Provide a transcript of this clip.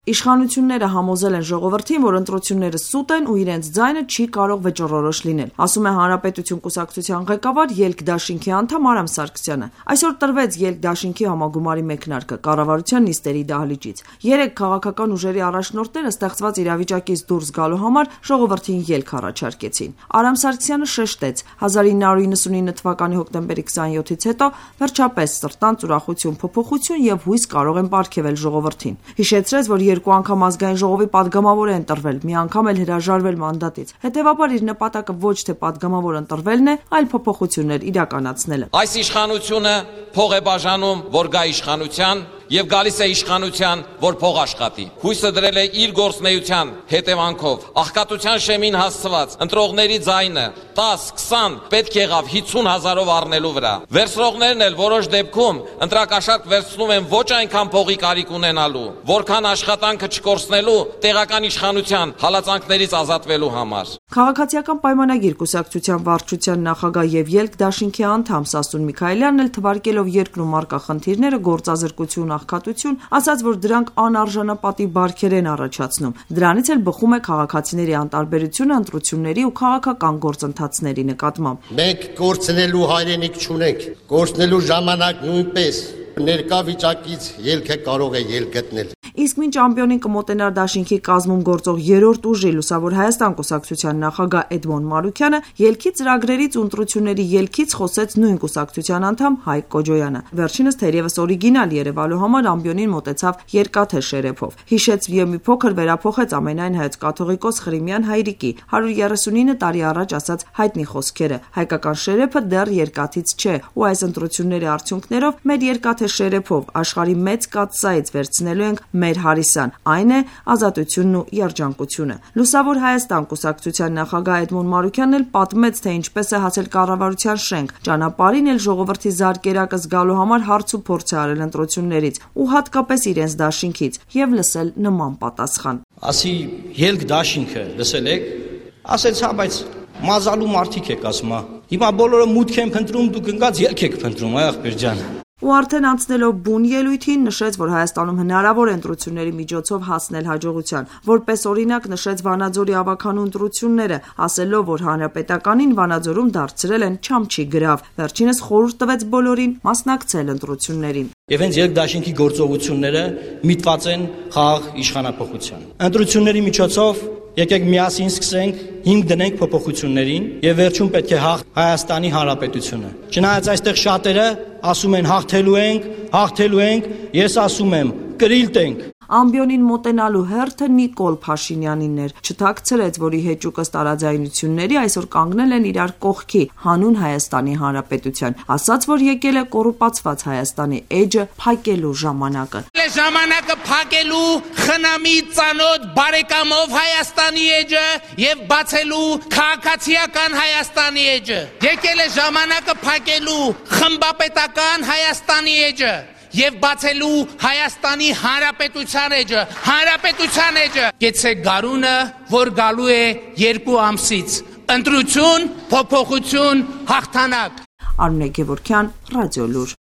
Իշխանությունները համոզել են ժողովրդին, որ ընտրությունները սուտ են ու իրենց ձայնը չի կարող վճռորոշ լինել, ասում է Հանրապետություն կուսակցության ղեկավար Ելք դաշինքի անդամ Արամ Սարգսյանը։ Այսօր տրվեց Ելք դաշինքի համագումարի մեկնարկը կառավարության նիստերի դահլիճից։ 3 քաղաքական ուժերի առաջնորդները ստեղծված իրավիճակից դուրս գալու համար ժողովրդին ելք առաջարկեցին։ Արամ Սարգսյանը շեշտեց. 1999 թվականի հոկտեմբերի 27-ից հետո վերջապես սրտանց ուրախություն, փոփոխություն եւ հույս կարող են պարգևել ժողովրդին։ Հիշեցրեց, որ 2 անգամ ազգային ժողովի падգամավոր է ընտրվել, մի անգամ էլ հրաժարվել մանդատից։ Հետևաբար իր նպատակը ոչ թե падգամավոր ընտրվելն է, այլ փոփոխություններ իրականացնելը։ Այս իշխանությունը փող է բաժանում, որ գա իշխանության, եւ գալիս է իշխանության, որ փող աշխատի։ Հույսը դրել է իր գործնեության հետևանքով աղքատության շեմին հասցված ընտրողների ձայնը 10-20 պետք եղավ 50 հազարով առնելու վրա։ Վերցրողներն էլ որոշ դեպքում ընտրակաշառք վերցնում են ոչ այնքան փողի կարիք ունենալու, որքան աշխատանքը չկորցնելու տեղական իշխանության հալածանքներից ազատվելու համար։ Քաղաքացիական պայմանագիր կուսակցության վարչության նախագահ եւ Ելք դաշինքի անդամ Սասուն Միքայելյանն էլ թվարկելով երկրում առկա խնդիրները գործազրկություն աղքատություն, ասաց, որ դրանք անարժանապատիվ բարքեր են առաջացնում։ Դրանից էլ բխում է քաղաքացիների անտարբերությունը ընտրությունների ու քաղաքական գործընթացների նկատմամբ։ Մենք կորցնելու հայրենիք չունենք, կորցնելու ժամանակ նույնպես։ Ներկա վիճակից ելքը կարող է ելք գտնել։ Իսկ մինչ ամբիոնին կմոտենար դաշինքի կազմում գործող 3-րդ ուժի Լուսավոր Հայաստան կուսակցության նախագահ Էդմոն Մարուքյանը ելքի ծրագրերից ու ընտրությունների ելքից խոսեց նույն կուսակցության անդամ Հայկ Կոջոյանը։ Վերջինս թերևս օրիգինալ Երևանու համար ամբիոնին մոտեցավ երկաթե շերեփով։ Հիշեց եւ մի փոքր վերափոխեց ամենայն հայոց կաթողիկոս Ղրիմյան հայրիկի 139 տարի առաջ ասած հայտնի խոսքերը. հայկական շերեփը դեռ երկաթից չէ, ու այս ընտրությունների արդյունքներով մեր երկաթե շերեփով աշխարհի մեծ կաթսայից վերցնելու ենք մեր հարիսան, այն է ազատությունն ու երջանկությունը։ Լուսավոր Հայաստան կուսակցության նախագահ Էդմոն Մարուքյանն էլ պատմեց, թե ինչպես է հասել կառավարության շենք, ճանապարհին էլ ժողովրդի զարկերակը զգալու համար հարց ու փորձ է արել ընտրություններից ու հատկապես իրենց դաշինքից եւ լսել նման պատասխան։ Ասի Ելք դաշինքը լսել եք, ասեց հա, բայց մազալու մարդիկ եք ասում, հիմա բոլորը մուտք են փնտրում, դուք ընկած ելք եք փնտրում, այ ախպեր ջան։ Ու արդեն անցնելով բուն ելույթին նշեց, որ Հայաստանում հնարավոր է ընտրությունների միջոցով հասնել հաջողության։ Որպես օրինակ նշեց Վանաձորի ավագանու ընտրությունները, ասելով, որ հանրապետականին Վանաձորում դարձրել են չամչի գրավ։ Վերջինս խորհուրդ տվեց բոլորին մասնակցել ընտրություններին։ Եվ հենց Ելք դաշինքի գործողությունները միտված են խաղաղ իշխանափոխության։ Ընտրությունների միջոցով եկեք միասին սկսենք, հիմք դնենք փոփոխություններին եւ վերջում պետք է Հայաստանի Հանրապետությունը։ Չնայած այստեղ շատերը ասում են հաղթելու ենք, ես ասում եմ կրիլտ ենք։ Ամբիոնին մոտենալու հերթը Նիկոլ Փաշինյանին էր, չթաքցրեց, որի հեճուկս տարաձայնությունների այսօր կանգնել են իրար կողքի հանուն Հայաստանի Հանրապետության, ասաց, որ եկել է կոռուպացված Հայաստանի էջը փակելու ժամանակը։ Ժամանակը փակելու խնամի ծանոթ բարեկամով Հայաստանի էջը եւ բացելու քաղաքացիական Հայաստանի էջը։ Եկել է ժամանակը փակելու խմբապետական Հայաստանի էջը եւ բացելու Հայաստանի Հանրապետության էջը, գեցե գարունը, որ գալու է 2 ամսից, ընտրություն, փոփոխություն, հաղթանակ։ Արմինե Գևորգյան, Ռադիոլուր։